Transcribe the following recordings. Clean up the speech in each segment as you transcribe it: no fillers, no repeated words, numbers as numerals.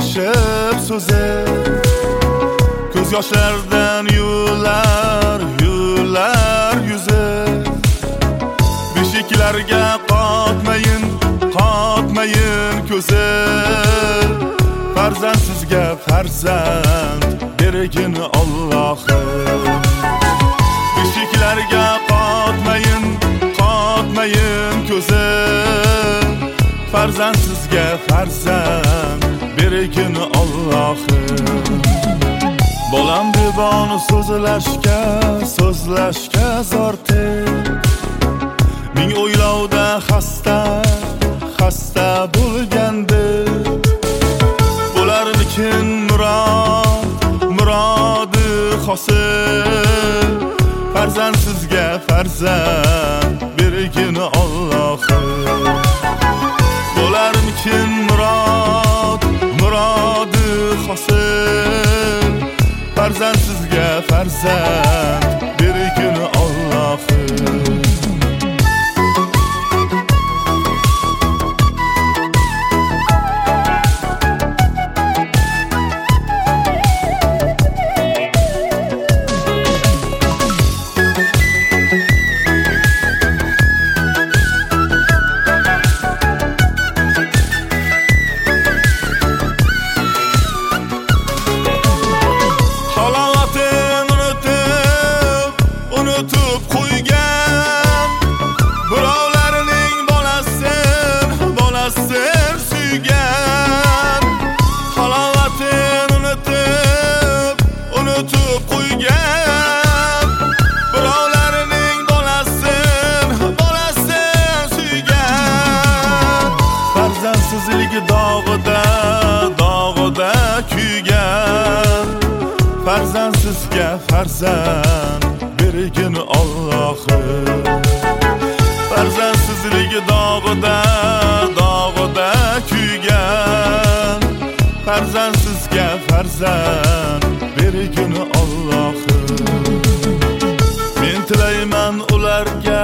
alışıp so'zi ko'z yoshlardan yular yuzi beshiklarga qotmayin ko'zi farzandsizga farzand bergin Allohim beshiklarga qotmayin ko'zi farzandsizga farzand bergin Allohim bolam devonu so'zlashga zortir ming o'ylovda xasta bo'lgandi bo'larmikin murodi hosil farzandsizga farzand bergin Allohim bo'larmikin murodi hosil farzandsizga farzand bergin Allohim unutib qo'ygan birovlarning bolasin suygan halovatin unutib qo'ygan birovlarning bolasin suygan farzandsizligi dog'ida kuygan farzandsizga farzand bergin Allohim farzandsizligi dog'ida kuygan farzandsizga farzand bergin Allohim men tilayman ularga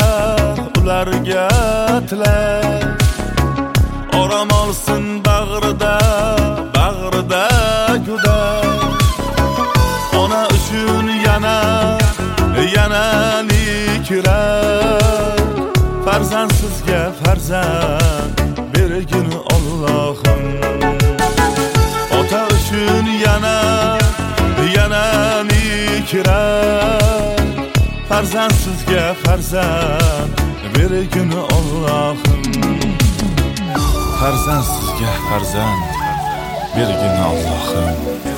tilay orom olsin bag'rida go'day ona uchun yana kirar farzandsizga farzand bergin Allohim ota uchun yana kirar farzandsizga farzand bergin Allohim farzandsizga farzand bergin Allohim